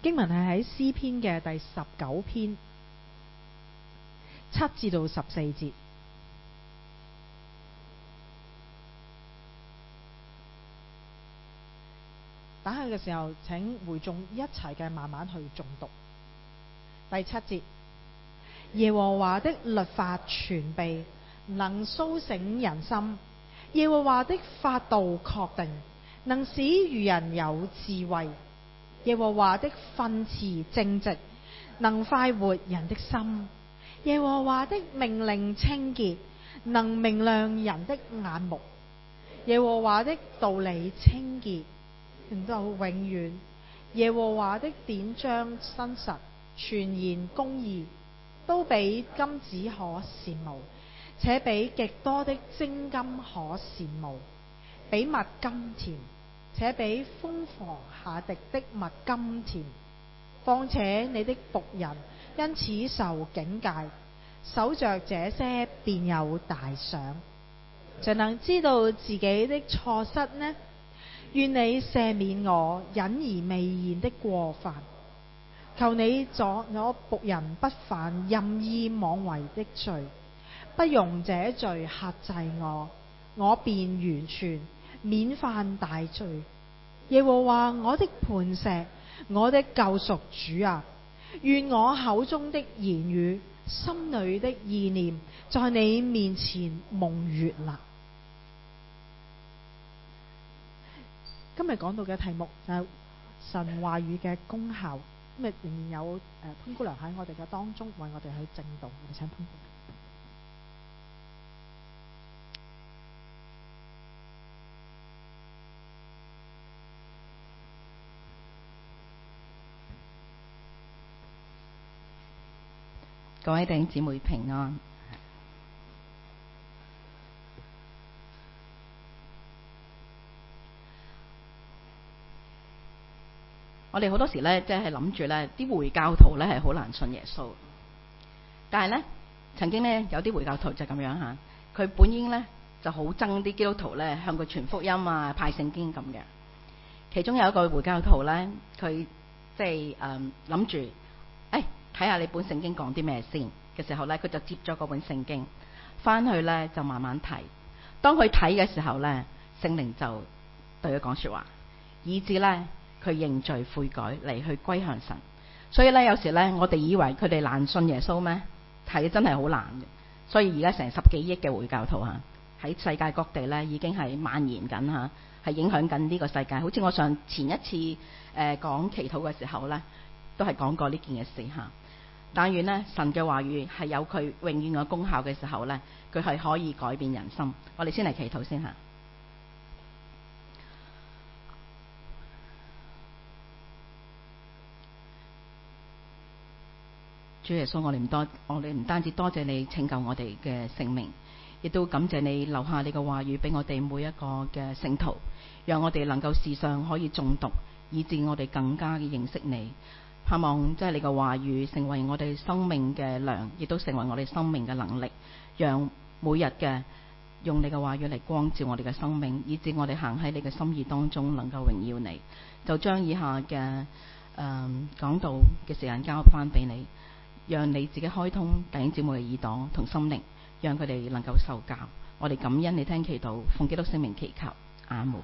經文係喺詩篇嘅第19篇7至到14節。打開嘅時候，請會眾一齊嘅慢慢去誦讀。第7節，耶和華的律法全備，能蘇醒人心；耶和華的法度確定，能使愚人有智慧；耶和華的訓詞正直，能快活人的心；耶和華的命令清潔，能明亮人的眼目；耶和華的道理清潔，直到永遠；耶和華的典章真實，全然公義，都比金子可羨慕，且比極多的精金可羨慕，比蜜甘甜，且比蜂房下滴的蜜甘甜。況且你的僕人因此受警戒，守着這些便有大賞。誰能知道自己的錯失呢？願你赦免我隱而未現的過犯，求你阻我僕人不犯任意妄為的罪，不容這罪轄制我，我便完全免犯大罪。耶和華我的磐石，我的救贖主啊，願我口中的言語，心裏的意念，在你面前蒙悅納。今日講到嘅題目就係神話語嘅功效。今日仍然有潘姑娘喺我哋嘅當中為我哋去證道。我哋請潘姑娘。 各位弟兄姊妹平安。我哋好多時咧，即係諗住咧，啲回教徒咧係好難信耶穌。但係咧，曾經咧有啲回教徒就咁樣嚇，佢本應咧就好憎啲基督徒咧向佢傳福音啊、派聖經咁嘅。其中有一個回教徒咧，佢即係諗住，睇下你本聖經講啲咩先嘅時候咧，佢就接咗嗰本聖經翻去咧，就慢慢睇。當佢睇嘅時候咧，聖靈就對佢講説話，以致咧佢認罪悔改嚟去歸向神。所以咧有時咧，我哋以為佢哋難信耶穌咩？係真係好難嘅。所以而家成10幾億嘅回教徒嚇喺世界各地咧已經係蔓延緊嚇，係影響緊呢個世界。好似我前一次講祈禱嘅時候咧，都係講過呢件嘅事嚇。但願呢，神嘅話語係有佢永遠嘅功效嘅時候呢，佢係可以改變人心。我哋先嚟祈禱先嚇。主耶穌，我哋唔單止多謝你拯救我哋嘅性命，亦都感謝你留下你嘅話語俾我哋每一個嘅聖徒，讓我哋能夠時常可以誦讀，以致我哋更加嘅認識你。盼望即係你嘅話語成為我哋生命嘅糧，亦都成為我哋生命嘅能力，讓每日嘅用你嘅話語嚟光照我哋嘅生命，以致我哋行喺你嘅心意當中，能夠榮耀你。就將以下嘅講道嘅時間交翻俾你，讓你自己開通弟兄姊妹嘅耳朵同心靈，讓佢哋能夠受教。我哋感恩你聽祈禱，奉基督聖名祈求，阿門。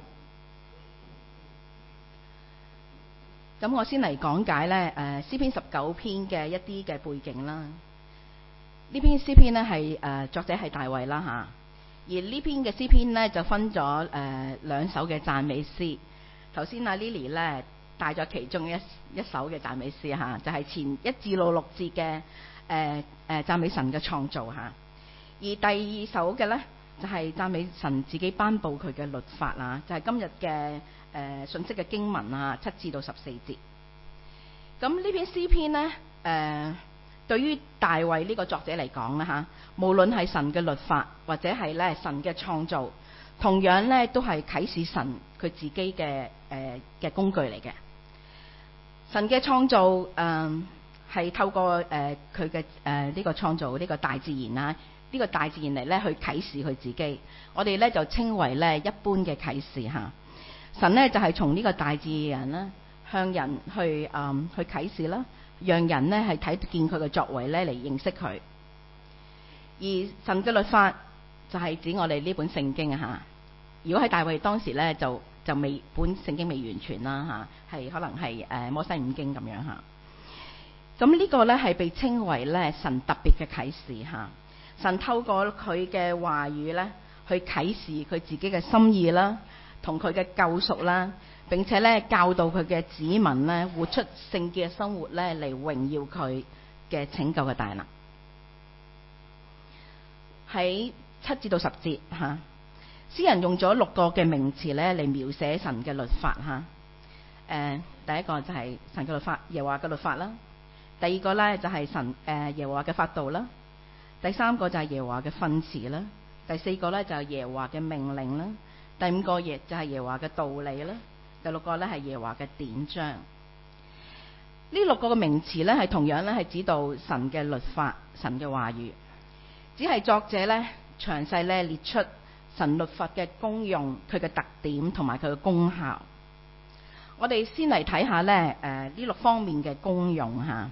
咁我先嚟講解咧，詩篇19篇嘅一啲嘅背景啦。呢篇詩篇咧係作者係大衛啦嚇，而呢篇嘅詩篇咧就分咗2首嘅讚美詩。頭先阿 Lily 咧帶咗其中一首嘅讚美詩嚇，就係前1至6節嘅讚美神嘅創造嚇。而第2首嘅咧就係讚美神自己頒布佢嘅律法啊，就係今日嘅信息嘅經文啊，7至到14節。咁呢篇詩篇呢，對於大衛呢個作者嚟講啦嚇，無論係神嘅律法或者係咧神嘅創造，同樣咧都係啟示神佢自己嘅工具嚟嘅。神嘅創造係透過佢嘅呢個創造呢個大自然啦，呢個大自然嚟咧去啟示佢自己。我哋咧就稱為咧一般嘅啟示嚇。神呢就係從呢個大自然咧向人去啟示啦，讓人呢係睇見佢嘅作為呢嚟認識佢。而神嘅律法就係指我哋呢本聖經啊嚇。如果喺大衛當時呢，就未本聖經未完全啦嚇，係可能係摩西五經咁樣嚇。咁呢個呢係被稱為呢神特別嘅啟示嚇。神透過佢嘅話語呢，去啟示佢自己嘅心意啦，同佢嘅救贖啦，並且呢教導佢嘅子民呢活出聖潔嘅生活呢，嚟榮耀佢嘅拯救嘅大能。喺7至到10節嚇，詩人用咗6個嘅名詞咧嚟描寫神嘅律法嚇。第一個就係神嘅律法，耶和華嘅律法啦。第二個咧就係耶和華嘅法度啦。第三個就係耶和華嘅訓詞啦。第四個咧就係耶和華嘅命令啦。第五個就係耶和華嘅道理啦。第六個咧係耶和華嘅典章。呢6個嘅名詞咧係同樣咧係指到神嘅律法、神嘅話語。只係作者咧詳細咧列出神律法嘅功用、佢嘅特點同埋佢嘅功效。我哋先嚟睇下咧呢6方面嘅功用嚇。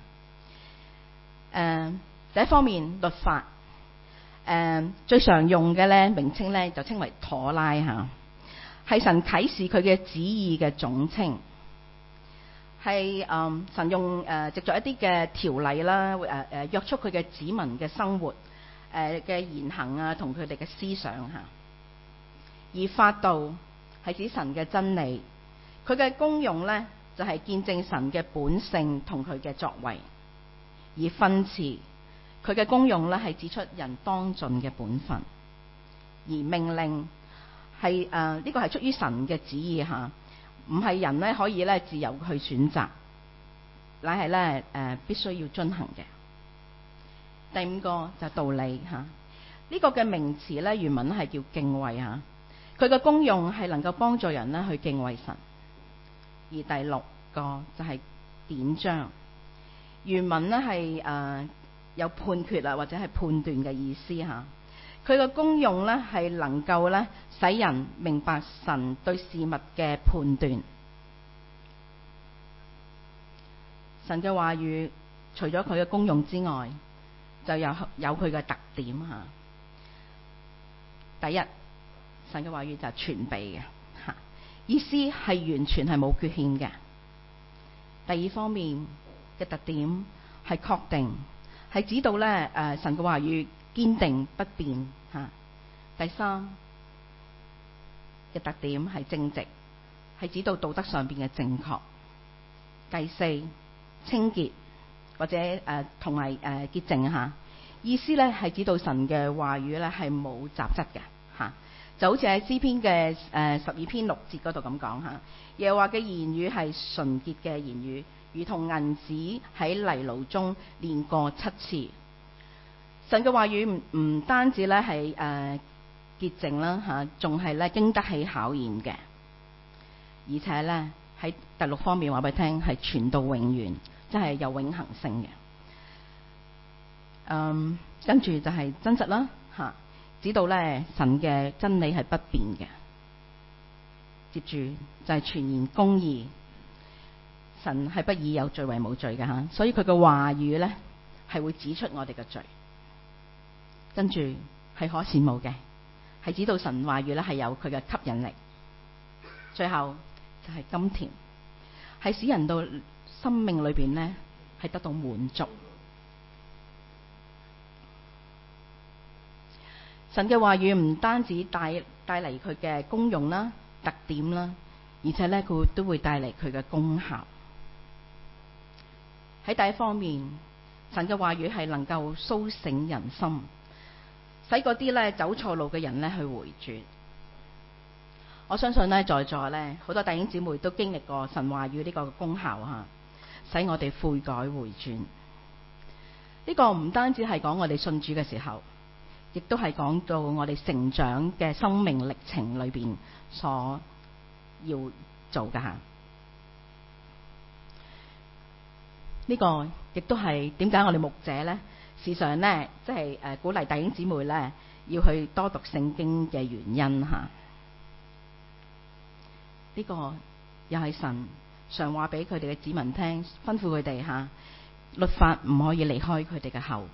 第一方面律法，最常用嘅咧名稱咧就稱為妥拉嚇，係神啟示佢嘅旨意嘅總稱。係神用藉著一啲嘅條例啦，約束佢嘅子民嘅生活。嘅言行啊，同佢哋嘅思想嚇。而法度係指神嘅真理，佢嘅功用呢，就係見證神嘅本性同佢嘅作為。而訓詞佢嘅功用呢，係指出人當盡嘅本分。而命令係呢個係出於神嘅旨意嚇，唔係人呢可以呢自由去選擇，乃係呢必須要遵行嘅。第5個就係道理嚇，呢個嘅名詞咧原文係叫敬畏嚇，佢嘅功用係能夠幫助人咧去敬畏神。而第6個就係典章，原文咧係有判決啊或者係判斷嘅意思嚇，佢嘅功用咧係能夠咧使人明白神對事物嘅判斷。神嘅話語除咗佢嘅功用之外，就有佢嘅特點嚇。第一，神嘅話語就係全備嘅嚇，意思係完全係冇缺陷嘅。第二方面嘅特點係確定，係指到咧神嘅話語堅定不變嚇。第三嘅特點係正直，係指到道德上邊嘅正確。第四，清潔。或者同埋潔淨嚇，意思咧係指到神嘅話語咧係冇雜質嘅嚇，就好似喺詩篇嘅12篇6節嗰度咁講嚇。耶和華嘅言語係純潔嘅言語，如同銀子喺泥爐中煉過7次。神嘅話語唔單止咧係潔淨啦嚇，仲係咧經得起考驗嘅，而且咧喺第6方面話俾你聽係傳到永遠。即係有永恆性嘅，跟住就係真實啦嚇，指到咧神嘅真理係不變嘅。接住就係全然公義，神係不以有罪為無罪嘅嚇，所以佢嘅話語咧係會指出我哋嘅罪。跟住係可羨慕嘅，係指到神話語咧係有佢嘅吸引力。最後就係甘甜，係使人到生命裏邊呢係得到滿足。神嘅話語唔單止帶嚟佢嘅功用啦、特點啦，而且呢佢都會帶嚟佢嘅功效。喺第一方面，神嘅話語係能夠甦醒人心，使嗰啲呢走錯路嘅人呢去回轉。我相信呢在座呢好多弟兄姊妹都經歷過神話語呢個功效嚇。使我哋悔改回轉，呢個唔單止係講我哋信主嘅時候，亦都係講到我哋成長嘅生命歷程裏邊所要做嘅嚇。呢個亦都係點解我哋牧者呢時常呢即係鼓勵弟兄姊妹呢要去多讀聖經嘅原因嚇。呢個又係神常話俾佢哋嘅子民聽，吩咐佢哋吓，律法唔可以離開佢哋嘅口。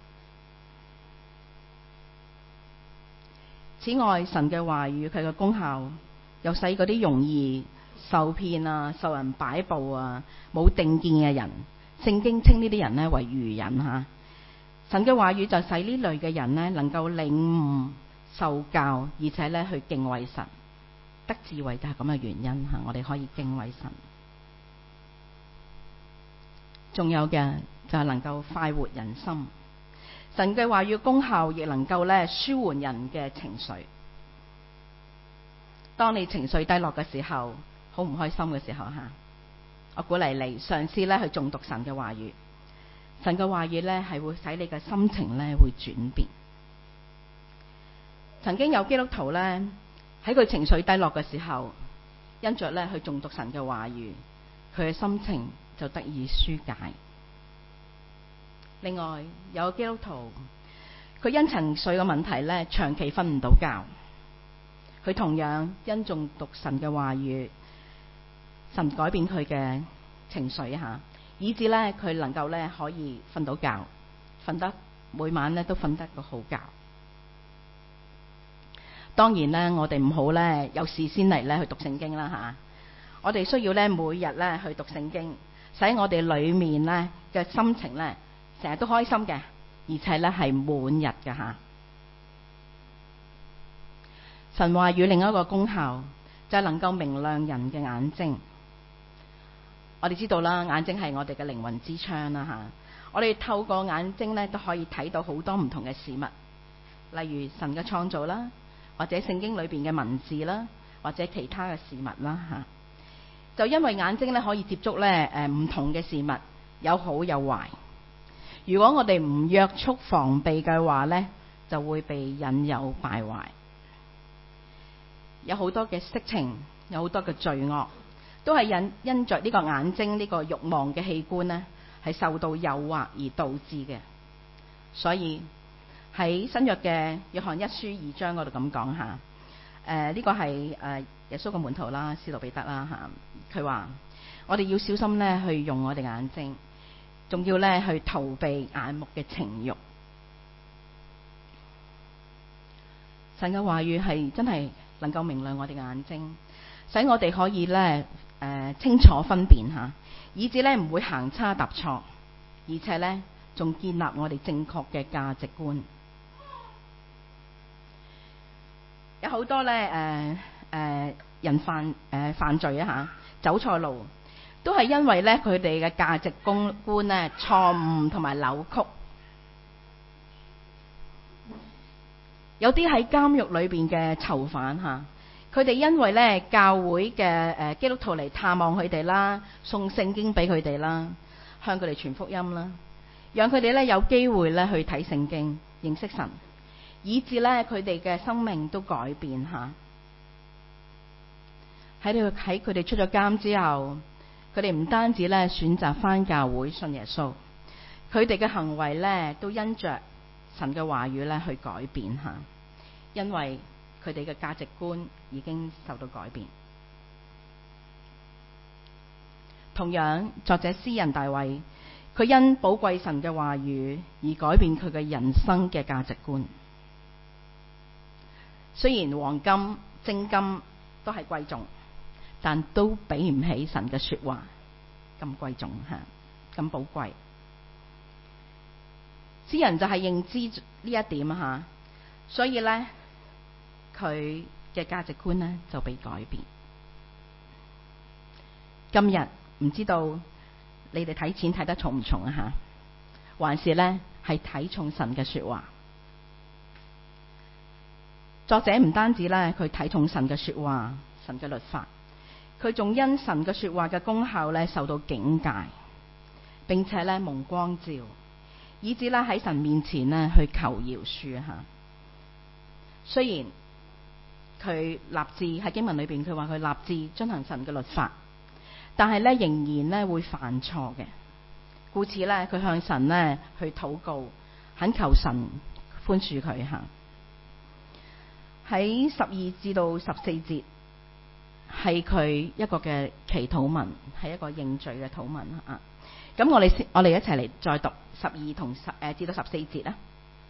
此外，神嘅話語佢嘅功效，又使嗰啲容易受騙啊、受人擺布啊、冇定見嘅人，聖經稱呢啲人呢為愚人吓。神嘅話語就使呢類嘅人呢能夠領悟、受教，而且呢去敬畏神。得智慧就係咁嘅原因吓，我哋可以敬畏神。仲有嘅就係能夠快活人心。神嘅話語功效亦能夠咧舒緩人嘅情緒。當你情緒低落嘅時候，好唔開心嘅時候吓，我鼓勵你嘗試咧去誦讀神嘅話語。神嘅話語咧係會使你嘅心情咧會轉變。曾經有基督徒咧喺佢情緒低落嘅時候，因着咧去誦讀神嘅話語，佢嘅心情就得以紓解。另外有基督徒，佢因情緒嘅問題咧，長期瞓唔到覺。佢同樣因誦讀神嘅話語，神改變佢嘅情緒吓，以致咧佢能夠咧可以瞓到覺，瞓得每晚咧都瞓得個好覺。當然咧，我哋唔好咧有事先嚟咧去讀聖經啦吓。我哋需要咧每日咧去讀聖經，使我哋裏面咧嘅心情咧成日都開心嘅，而且咧係滿日嘅吓。神話語另一個功效就係能夠明亮人嘅眼睛。我哋知道啦，眼睛係我哋嘅靈魂之窗啦吓。我哋透過眼睛咧都可以睇到好多唔同嘅事物，例如神嘅創造啦，或者聖經裏邊嘅文字啦，或者其他嘅事物啦吓。就因為眼睛咧可以接觸咧唔同嘅事物，有好有壞。如果我哋唔約束防備嘅話咧，就會被引誘敗壞。有好多嘅色情，有好多嘅罪惡，都係因着呢個眼睛呢個慾望嘅器官呢，係受到誘惑而導致嘅。所以喺新約嘅約翰一書2章嗰度咁講下，呢個係耶穌嘅門徒啦，使徒彼得啦吓，佢話我哋要小心咧去用我哋眼睛，仲要咧去逃避眼目嘅情慾。神嘅話語係真係能夠明亮我哋嘅眼睛，使我哋可以咧清楚分辨吓，以致咧唔會行差踏錯，而且咧仲建立我哋正確嘅價值觀。有好多咧人犯罪啊吓，走錯路，都係因為咧佢哋嘅價值觀咧錯誤同埋扭曲。有啲喺監獄裏邊嘅囚犯吓，佢哋因為咧教會嘅基督徒嚟探望佢哋啦，送聖經俾佢哋啦，向佢哋傳福音啦，讓佢哋咧有機會咧去睇聖經，認識神，以致咧佢哋嘅生命都改變吓。喺佢哋出咗監之後，佢哋唔單止咧選擇返教會信耶穌，佢哋嘅行為咧都因着神嘅話語咧去改變吓，因為佢哋嘅價值觀已經受到改變。同樣，作者詩人大衛，佢因寶貴神嘅話語而改變佢嘅人生嘅價值觀。雖然黃金、精金都係貴重，但都比唔起神嘅說話咁貴重吓，咁寶貴。詩人就係認知呢一點吓，所以咧佢嘅價值觀咧就被改變。今日唔知道你哋睇錢睇得重唔重啊吓，還是咧係睇重神嘅說話。作者唔單止咧佢睇重神嘅說話、神嘅律法，佢仲因神嘅說話嘅功效咧受到警戒，並且咧蒙光照，以致咧喺神面前咧去求饒恕吓。雖然佢立志喺經文裏邊，佢話佢立志遵行神嘅律法，但係咧仍然咧會犯錯嘅，故此咧佢向神咧去禱告，懇求神寬恕佢吓。喺12至到14節係佢一個嘅祈禱文，係一個認罪嘅禱文啊。咁我哋一齊嚟再讀12同至到14節啦。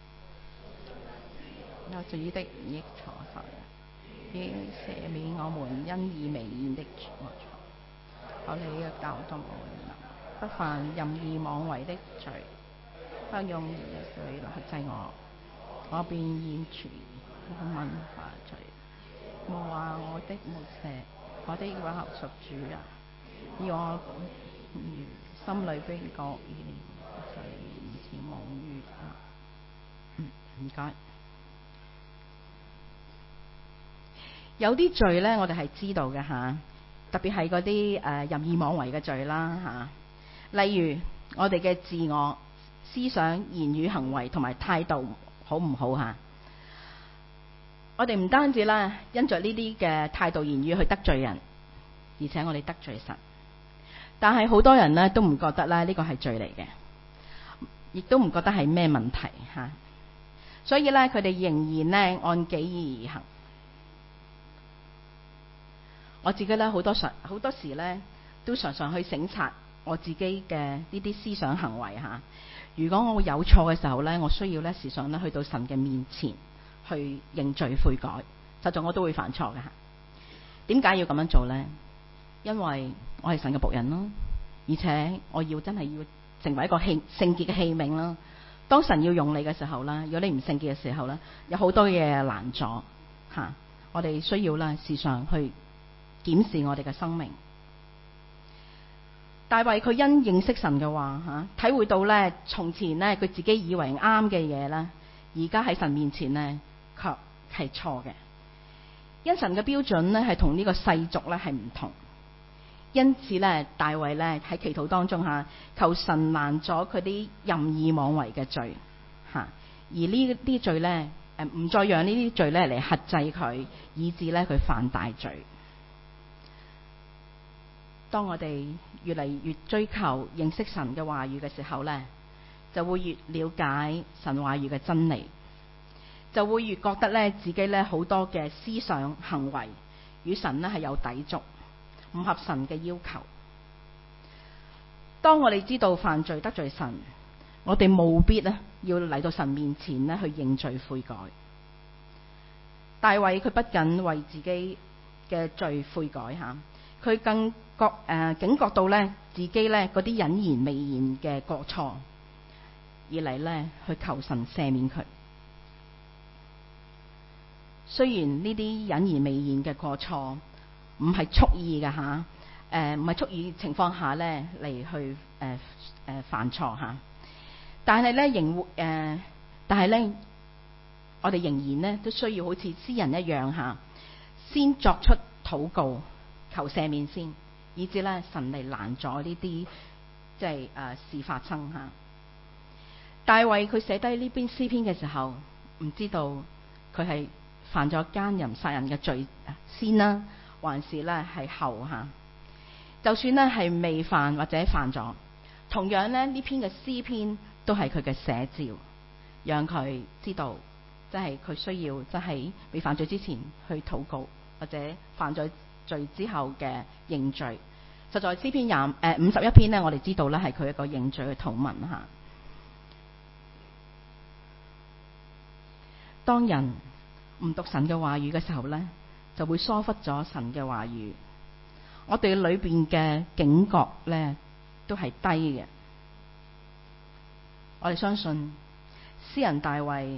有罪的益錯犯，已赦免我們因義微言的過錯。求你嘅教導我們，不犯任意妄為的罪，不用兒女來制我便現存問化罪。無話我的沒赦，我的話屬主啊！以我心裏邊覺意，在面前蒙冤啊！唔該。有啲罪呢，我哋係知道嘅嚇，特別係嗰啲任意妄為嘅罪啦嚇。例如我哋嘅自我思想、言語、行為同埋態度好唔好嚇？我哋唔單止啦，因着呢啲嘅態度、言語去得罪人，而且我哋得罪神。但係好多人呢，都唔覺得呢個係罪嚟嘅，亦都唔覺得係咩問題嚇。所以呢，佢哋仍然呢按己意而行。我自己咧好多時咧都常常去省察我自己嘅呢啲思想行為嚇。如果我有錯嘅時候咧，我需要咧時常咧去到神嘅面前去認罪悔改。實在我都會犯錯嘅嚇。點解要咁樣做呢？因為我係神嘅僕人咯，而且我真係要成為一個聖潔嘅器皿啦。當神要用你嘅時候啦，如果你唔聖潔嘅時候咧，有好多嘢攔阻嚇。我哋需要啦時常去檢視我哋嘅生命。大衛佢因認識神嘅話體會到咧，從前咧佢自己以為啱嘅嘢咧，而家喺神面前咧卻係錯嘅。因神嘅標準咧係同呢個世俗咧係唔同，因此咧大衛咧喺祈禱當中求神攔阻佢啲任意妄為嘅罪而呢啲罪咧唔再讓呢啲罪咧嚟轄制佢，以致咧佢犯大罪。當我哋越嚟越追求認識神嘅話語嘅時候呢，就會越了解神話語嘅真理，就會越覺得咧自己咧好多嘅思想行為與神咧係有抵觸，唔合神嘅要求。當我哋知道犯罪得罪神，我哋務必咧要嚟到神面前咧去認罪悔改。大衛佢不僅為自己嘅罪悔改佢更警覺到咧自己咧嗰啲隱言未言嘅過錯，而嚟咧去求神赦免佢。雖然呢啲隱言未言嘅過錯唔係蓄意嘅唔係蓄意情況下咧嚟去犯錯但係咧我哋仍然咧都需要好似詩人一樣先作出禱告求赦免先，以至咧神嚟攔阻呢啲即係事發生大衛佢寫低呢篇詩篇嘅時候，唔知道佢係犯咗奸淫殺人嘅罪先啦，還是咧係後就算咧係未犯或者犯咗，同樣咧呢篇嘅詩篇都係佢嘅寫照，讓佢知道即係佢需要即係未犯罪之前去禱告，或者犯咗罪之後嘅認罪。實在詩篇51篇呢，我哋知道咧係佢一個認罪嘅禱文當人唔讀神嘅話語嘅時候呢，就會疏忽咗神嘅話語。我哋裏邊嘅警覺呢都係低嘅。我哋相信詩人大衛，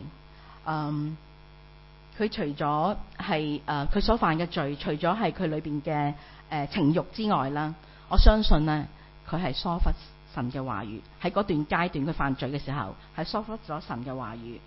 佢除咗係佢所犯嘅罪，除咗係佢裏邊嘅情慾之外啦，我相信呢，佢係疏忽神嘅話語。喺嗰段階段佢犯罪嘅時候，係疏忽咗神嘅話語。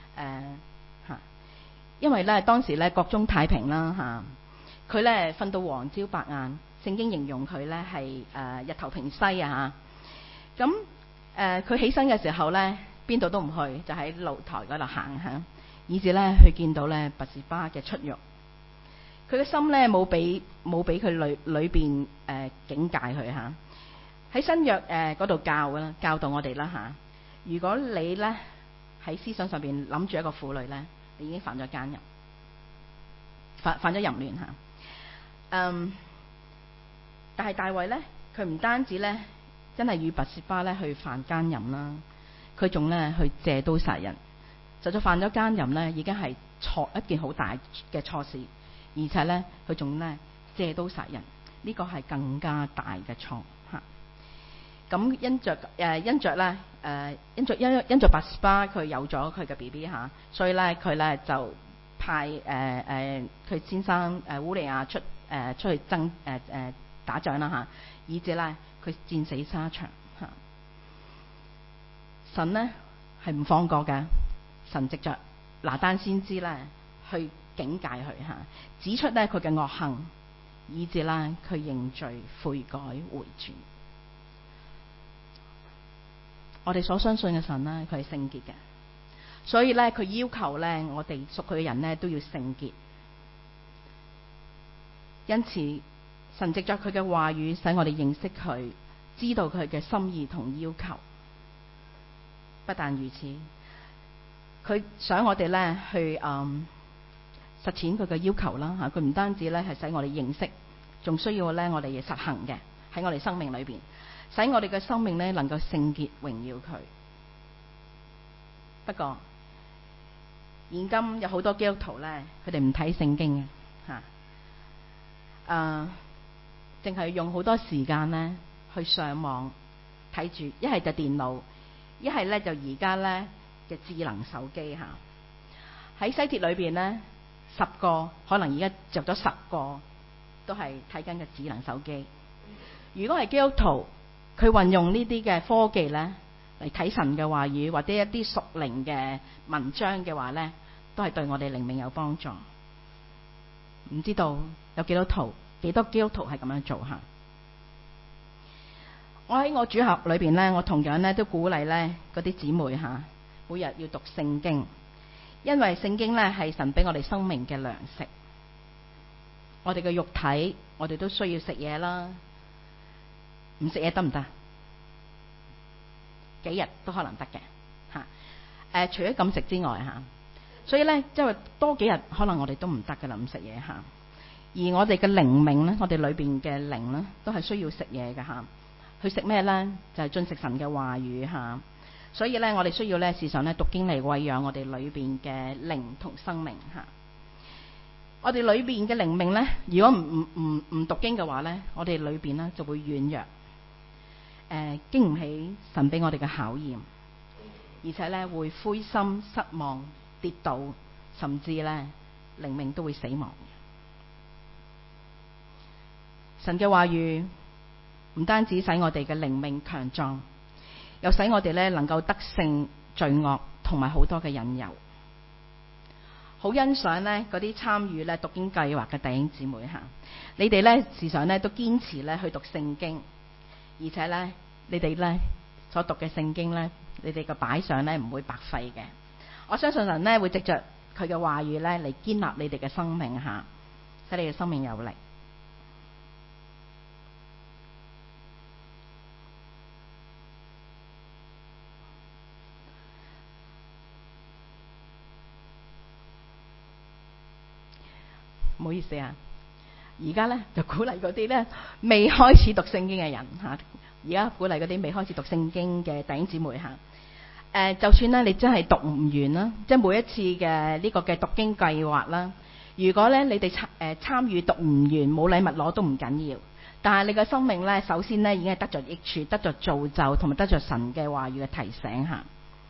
因為咧當時咧國中太平啦佢咧瞓到黃朝白晏，聖經形容佢咧係日頭平西咁佢起身嘅時候咧邊度都唔去，就喺露台嗰度行以至咧佢見到咧拔示巴嘅出獄，佢嘅心咧冇俾佢裏邊警戒佢喺新約嗰度教導我哋啦如果你咧喺思想上邊諗住一個婦女咧，你已經犯咗奸淫，犯咗淫亂但係大衛咧，佢唔單止咧真係與拔示巴咧去犯奸淫啦，佢仲咧去借刀殺人。就算犯咗奸淫咧，已經係一件好大嘅錯事，而且咧佢仲咧借刀殺人，呢個係更加大嘅錯嚇。咁因着拔示巴佢有咗佢嘅 BB 嚇，所以咧佢咧就派佢先生烏利亞出去打仗啦嚇，以至咧佢戰死沙場嚇。神呢係唔放過嘅，神藉着拿單先知咧去警戒佢嚇，指出咧佢嘅惡行，以至咧佢認罪悔改回轉。我哋所相信嘅神呢，佢係聖潔嘅，所以咧佢要求咧我哋屬佢嘅人呢都要聖潔。因此神藉着佢嘅話語，使我哋認識佢，知道佢嘅心意同要求。不但如此，佢想我哋咧去實踐佢嘅要求啦嚇。佢唔單止咧係使我哋認識，仲需要咧我哋實行嘅喺我哋生命裏邊，使我哋嘅生命咧能夠聖潔榮耀佢。不過現今有好多基督徒咧，佢哋唔睇聖經嘅嚇，淨係用好多時間咧去上網睇住，一係就電腦，一係咧就而家咧嘅智能手機嚇。喺西鐵裏邊咧，10個可能而家着咗10個都係睇緊嘅智能手機。如果係基督徒，佢運用呢啲嘅科技咧嚟睇神嘅話語，或者一啲屬靈嘅文章嘅話咧，都係對我哋靈命有幫助。唔知道有幾多基督徒係咁樣做嚇？我喺我主學裏邊咧，我同樣咧都鼓勵咧嗰啲姊妹嚇，每日要讀聖經，因為聖經咧係神俾我哋生命嘅糧食。我哋嘅肉體，我哋都需要食嘢啦，唔食嘢得唔得？幾日都可能得嘅嚇。除咗禁食之外嚇，所以咧即係多幾日，可能我哋都唔得噶啦，唔食嘢嚇。而我哋嘅靈命咧，我哋裏邊嘅靈咧，都係需要食嘢嘅嚇。去食咩咧？就係進食神嘅話語嚇。所以咧，我哋需要咧時常咧讀經嚟餵養我哋裏邊嘅靈同生命嚇。我哋裏邊嘅靈命咧，如果唔讀經嘅話咧，我哋裏邊咧就會軟弱，經唔起神俾我哋嘅考驗，而且咧會灰心失望、跌倒，甚至咧靈命都會死亡。神嘅話語唔單止使我哋嘅靈命強壯，又使我哋咧能夠得勝罪惡同埋好多嘅引誘。好欣賞咧嗰啲參與咧讀經計劃嘅弟兄姊妹嚇，你哋咧時常咧都堅持咧去讀聖經，而且咧你哋咧所讀嘅聖經咧，你哋嘅擺上咧唔會白費嘅。我相信神咧會藉着佢嘅話語咧嚟堅立你哋嘅生命嚇，使你嘅生命有力。唔好意思啊，而家咧就鼓勵嗰啲咧未開始讀聖經嘅人嚇，而家鼓勵嗰啲未開始讀聖經嘅弟兄姊妹嚇。就算咧你真係讀唔完啦，即係每一次嘅呢個嘅讀經計劃啦，如果咧你哋參與讀唔完，冇禮物攞都唔緊要，但係你嘅生命咧，首先咧已經係得着益處，得着造就，同埋得着神嘅話語嘅提醒嚇。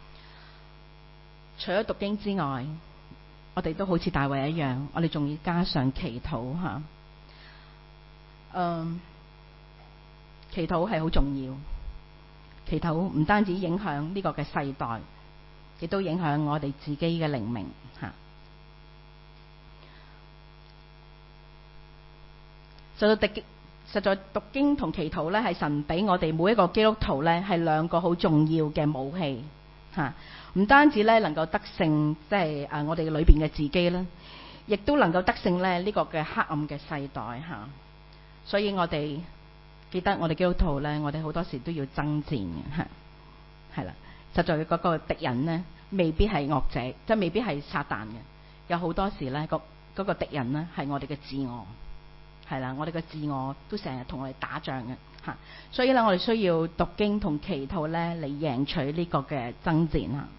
除咗讀經之外，我哋都好似大衛一樣，我哋仲要加上祈禱嚇。祈禱係好重要。祈禱唔單止影響呢個嘅世代，亦都影響我哋自己嘅靈命嚇。實在讀經同祈禱咧，係神俾我哋每一個基督徒咧，係兩個好重要嘅武器嚇。唔單止咧能夠得勝，即係我哋裏邊嘅自己啦，亦都能夠得勝咧呢個嘅黑暗嘅世代嚇。所以我哋記得我哋基督徒咧，我哋好多時都要爭戰嘅嚇，係啦。實在嗰個敵人呢，未必係惡者，即係未必係撒旦嘅。有好多時咧，嗰個敵人呢，係我哋嘅自我， 係啦，我哋嘅自我都成日同我哋打仗嘅嚇，所以咧我哋需要讀經同祈禱咧嚟贏取呢個嘅爭戰啊！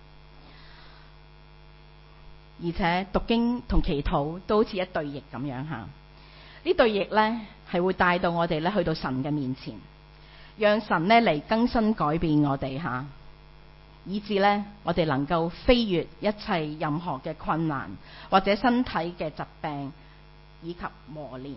而且讀經同祈禱都好似一對翼咁樣嚇，呢對翼咧係會帶到我哋咧去到神嘅面前，讓神咧嚟更新改變我哋嚇，以致咧我哋能夠飛越一切任何嘅困難或者身體嘅疾病以及磨練。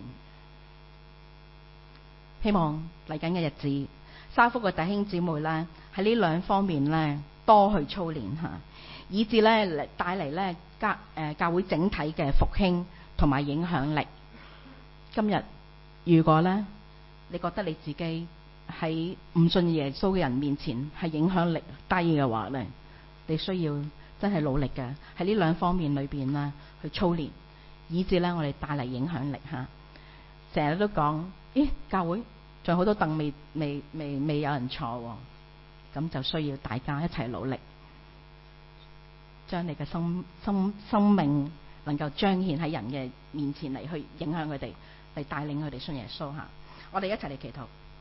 希望嚟緊嘅日子，沙福嘅弟兄姊妹咧喺呢兩方面咧多去操練嚇，以致咧帶嚟咧教會整體嘅復興同埋影響力。今日如果咧你覺得你自己喺唔信耶穌嘅人面前係影響力低嘅話咧，你需要真係努力嘅喺呢兩方面裏邊咧去操練，以致咧我哋帶嚟影響力嚇。成日都講，教會仲有好多凳未有人坐喎，咁就需要大家一齊努力，將你嘅生命能夠彰顯喺人嘅面前嚟去影響佢哋，嚟帶領佢哋信耶穌嚇。我哋一齊嚟祈禱。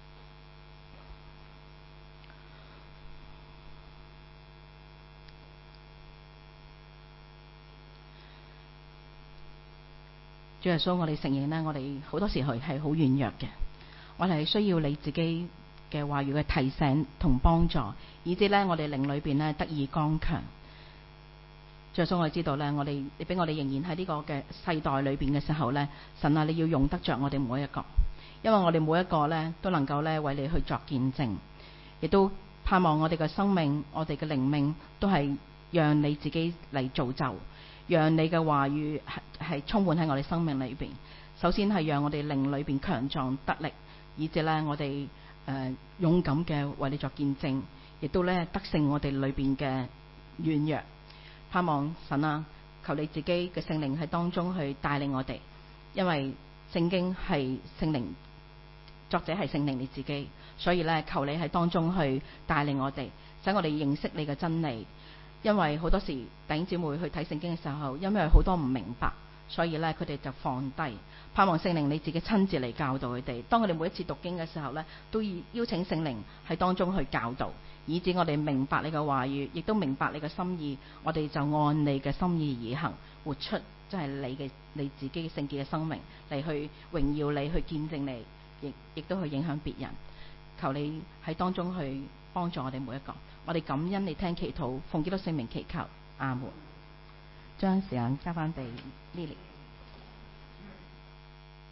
主耶穌，我哋承認呢，我哋好多時候係好軟弱嘅，我哋係需要你自己嘅話語嘅提醒同幫助，以致呢我哋靈裏邊呢得以剛強。主耶穌，我哋知道呢，你俾我哋仍然喺呢個嘅世代裏邊嘅時候呢，神啊，你要用得着我哋每一個，因為我哋每一個呢都能夠呢為你去作見證，亦都盼望我哋嘅生命、我哋嘅靈命都係讓你自己嚟造就。讓你嘅話語係充滿喺我哋生命裏邊。首先係讓我哋靈裏邊強壯得力，以至咧我哋勇敢嘅為你作見證，亦都咧得勝我哋裏邊嘅軟弱。盼望神啊，求你自己嘅聖靈喺當中去帶領我哋，因為聖經係聖靈，作者係聖靈你自己，所以咧求你喺當中去帶領我哋，使我哋認識你嘅真理。因為好多時弟兄姊妹去睇聖經嘅時候，因為好多唔明白，所以咧佢哋就放低。盼望聖靈你自己親自嚟教導佢哋。當佢哋每一次讀經嘅時候咧，都要邀請聖靈喺當中去教導，以致我哋明白你嘅話語，亦都明白你嘅心意。我哋就按你嘅心意而行，活出即係你自己聖潔嘅生命嚟去榮耀你，去見證你，亦都去影響別人。求你喺當中去幫助我哋每一個。我哋感恩你聽祈禱，奉基督聖名祈求，阿門。將時間交翻俾 Lily。